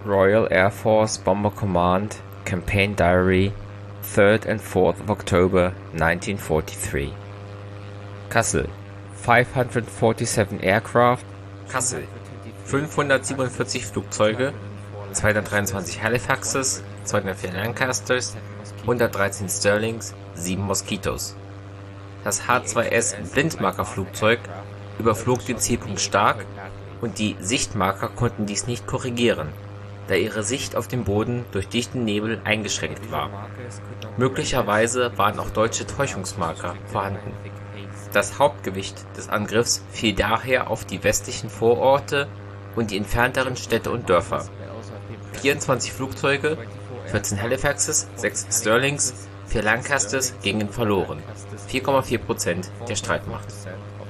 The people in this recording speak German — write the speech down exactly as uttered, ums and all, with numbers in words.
Royal Air Force Bomber Command, Campaign Diary, third and fourth of October nineteen forty-three. Kassel, five hundred forty-seven aircraft. Kassel, fünfhundertsiebenundvierzig Flugzeuge, zweihundertdreiundzwanzig Halifaxes, zweihundertvier Lancasters, hundertdreizehn Stirlings, sieben Moskitos. Das H zwei S Blindmarkerflugzeug überflog den Zielpunkt stark und die Sichtmarker konnten dies nicht korrigieren, da ihre Sicht auf dem Boden durch dichten Nebel eingeschränkt war. Möglicherweise waren auch deutsche Täuschungsmarker vorhanden. Das Hauptgewicht des Angriffs fiel daher auf die westlichen Vororte und die entfernteren Städte und Dörfer. vierundzwanzig Flugzeuge, vierzehn Halifaxes, sechs Stirlings, vier Lancasters gingen verloren, vier Komma vier Prozent der Streitmacht.